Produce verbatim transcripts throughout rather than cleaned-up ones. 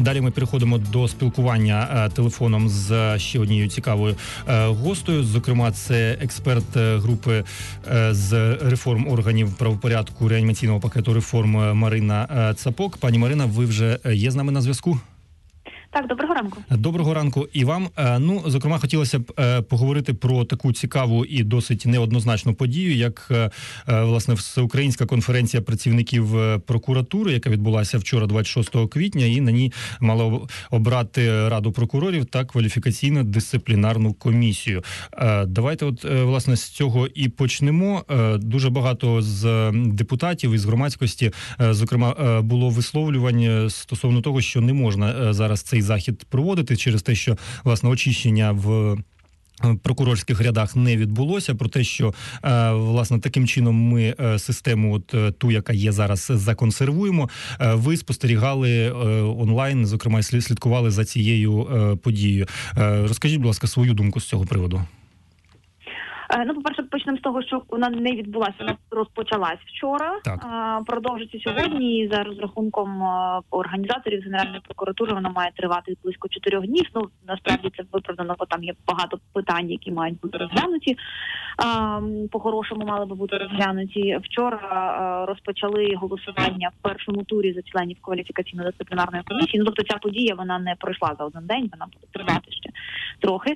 Далі ми переходимо до спілкування телефоном з ще однією цікавою гостею. Зокрема, це експерт групи з реформ органів правопорядку реанімаційного пакету реформ Марина Цапок. Пані Марина, ви вже є з нами на зв'язку? Так, доброго ранку. Доброго ранку і вам. Ну, зокрема, хотілося б поговорити про таку цікаву і досить неоднозначну подію, як, власне, Всеукраїнська конференція працівників прокуратури, яка відбулася вчора, двадцять шостого квітня, і на ній мала обрати Раду прокурорів та кваліфікаційно-дисциплінарну комісію. Давайте, от, власне, з цього і почнемо. Дуже багато з депутатів і з громадськості, зокрема, було висловлювань стосовно того, що не можна зараз цей захід проводити через те, що, власне, очищення в прокурорських рядах не відбулося, про те, що, власне, таким чином ми систему, от ту, яка є зараз, законсервуємо. Ви спостерігали онлайн, зокрема, слідкували за цією подією. Розкажіть, будь ласка, свою думку з цього приводу. Ну, по-перше, почнемо з того, що вона не відбулася, вона розпочалась вчора, так. Продовжиться сьогодні, і за розрахунком організаторів Генеральної прокуратури вона має тривати близько чотирьох днів. Ну, насправді це виправдано, бо там є багато питань, які мають бути розглянуті. По-хорошому мали би бути розглянуті. Вчора розпочали голосування в першому турі за членів кваліфікаційно-дисциплінарної комісії. Ну, тобто ця подія, вона не пройшла за один день, вона буде тривати ще трохи.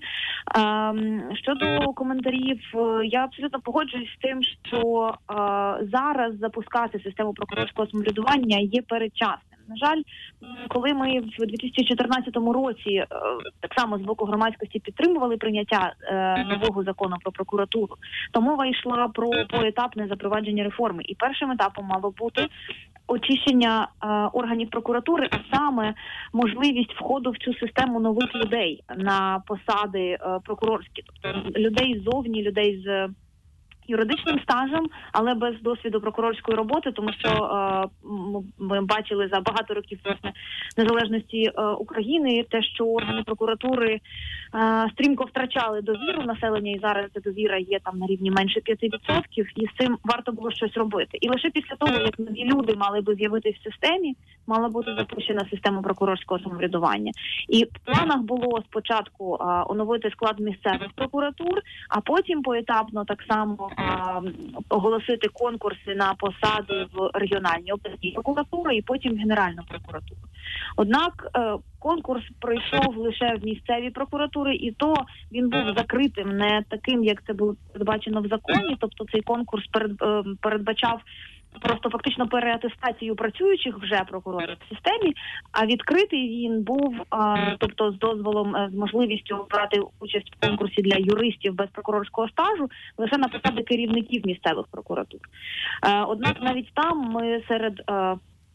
Щодо коментарів, я абсолютно погоджуюсь з тим, що е, зараз запускати систему прокурорського самоврядування є передчасним. На жаль, коли ми в дві тисячі чотирнадцятому році е, так само з боку громадськості підтримували прийняття е, нового закону про прокуратуру, то мова йшла про поетапне запровадження реформи. І першим етапом мало бути очищення е, органів прокуратури, а саме можливість входу в цю систему нових людей на посади е, прокурорські, тобто людей ззовні, людей з юридичним стажем, але без досвіду прокурорської роботи, тому що е, ми бачили за багато років, власне, незалежності е, України те, що органи прокуратури е, стрімко втрачали довіру населення, і зараз ця довіра є там на рівні менше п'яти відсотків, і з цим варто було щось робити. І лише після того, як нові люди мали би з'явитись в системі, мала бути запущена система прокурорського самоврядування. І в планах було спочатку е, оновити склад місцевих прокуратур, а потім поетапно так само оголосити конкурси на посади в регіональній обласній прокуратури і потім в Генеральну прокуратуру. Однак конкурс пройшов лише в місцеві прокуратури, і то він був закритим, не таким, як це було передбачено в законі, тобто цей конкурс передбачав просто фактично переатестацію працюючих вже прокурорів в системі, а відкритий він був, а, тобто з дозволом, з можливістю брати участь в конкурсі для юристів без прокурорського стажу лише на посади керівників місцевих прокуратур. А, однак навіть там ми серед а,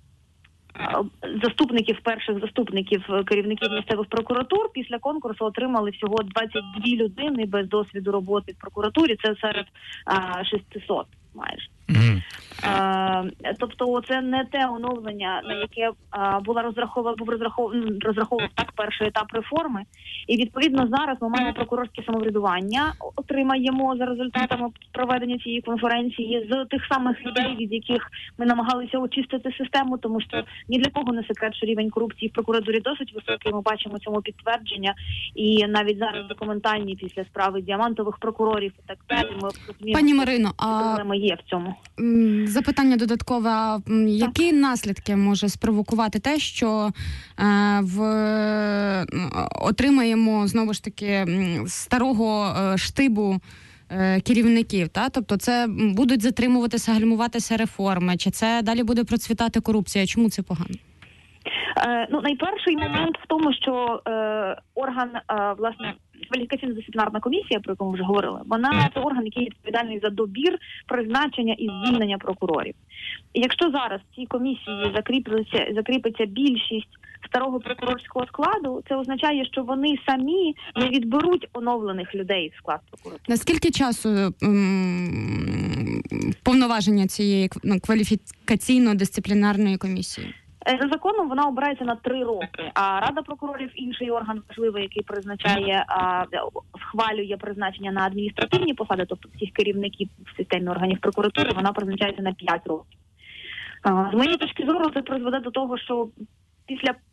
заступників, перших заступників керівників місцевих прокуратур після конкурсу отримали всього двадцять дві людини без досвіду роботи в прокуратурі, це серед а, шістсот майже. Mm-hmm. А, тобто це не те оновлення, на яке а, була розрахована, був розрахований розраховував так перший етап реформи. І відповідно зараз ми маємо прокурорське самоврядування, отримаємо за результатами проведення цієї конференції з тих самих людей, від яких ми намагалися очистити систему, тому що ні для кого не секрет, що рівень корупції в прокуратурі досить високий. Ми бачимо цьому підтвердження, і навіть зараз документальні після справи діамантових прокурорів і так далі. Ми розуміємо, Пані Марино, проблема є в цьому. Запитання додаткове. Які так. наслідки може спровокувати те, що е, в отримаємо, знову ж таки, старого е, штибу е, керівників? Та? Тобто це будуть затримуватися, гальмуватися реформи? Чи це далі буде процвітати корупція? Чому це погано? Е, ну, найперший момент в тому, що е, орган, е, власне, кваліфікаційно-дисциплінарна комісія, про яку ми вже говорили, вона це орган, який відповідальний за добір, призначення і звільнення прокурорів. І якщо зараз в цій комісії закріпиться, закріпиться більшість старого прокурорського складу, це означає, що вони самі не відберуть оновлених людей в склад прокуратури. Наскільки часу м- повноваження цієї кваліфікаційно-дисциплінарної комісії? За законом вона обирається на три роки, а Рада прокурорів – інший орган важливий, який призначає, а, схвалює призначення на адміністративні посади, тобто всіх керівників в системі органів прокуратури, вона призначається на п'ять років. А, з моєї точки зору це призведе до того, що після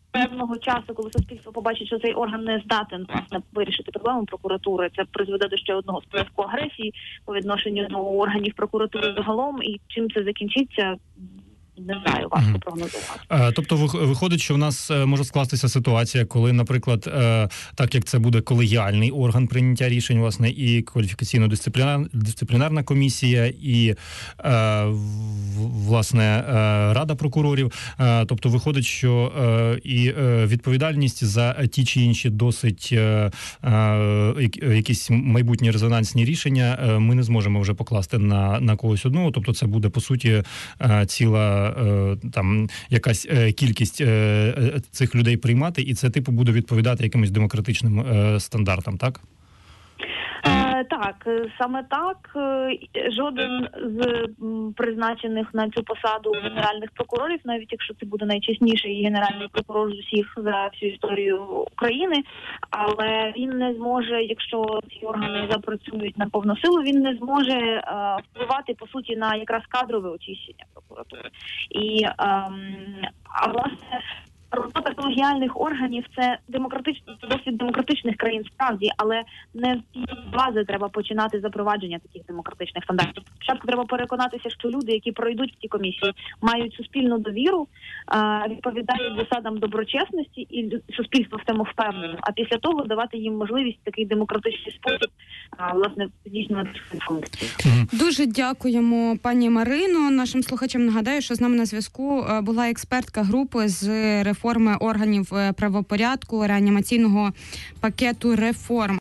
певного часу, коли суспільство побачить, що цей орган не здатен власне вирішити проблему прокуратури, це призведе до ще одного сплеску агресії по відношенню до органів прокуратури загалом. І чим це закінчиться, не знаю, важко mm. прогнозувати. Е, тобто виходить, що в нас може скластися ситуація, коли, наприклад, е, так як це буде колегіальний орган прийняття рішень, власне, і кваліфікаційно-дисциплінарна комісія, і е, власне е, Рада прокурорів. Е, тобто виходить, що е, і е, відповідальність за ті чи інші досить е, е, якісь майбутні резонансні рішення е, ми не зможемо вже покласти на, на когось одного. Тобто це буде, по суті, е, ціла там якась кількість цих людей приймати, і це типу буде відповідати якимось демократичним стандартам, так? Е, так, саме так. Жоден з призначених на цю посаду генеральних прокурорів, навіть якщо це буде найчесніший генеральний прокурор з усіх за всю історію України, але він не зможе, якщо ці органи запрацюють на повну силу, він не зможе е, впливати, по суті, на якраз кадрове очищення прокуратури. І, е, а власне, робота колегіальних органів – це демократичний досвід демократичних країн справді, але не з цієї бази треба починати запровадження таких демократичних стандартів. Спочатку треба переконатися, що люди, які пройдуть в ці комісії, мають суспільну довіру, відповідають засадам доброчесності, і суспільство в цьому впевнено. А після того давати їм можливість в такий демократичний спосіб власне здійснювати свої функції. Дуже дякуємо, пані Марино. Нашим слухачам нагадаю, що з нами на зв'язку була експертка групи з реформи органів правопорядку, реанімаційного пакету реформ.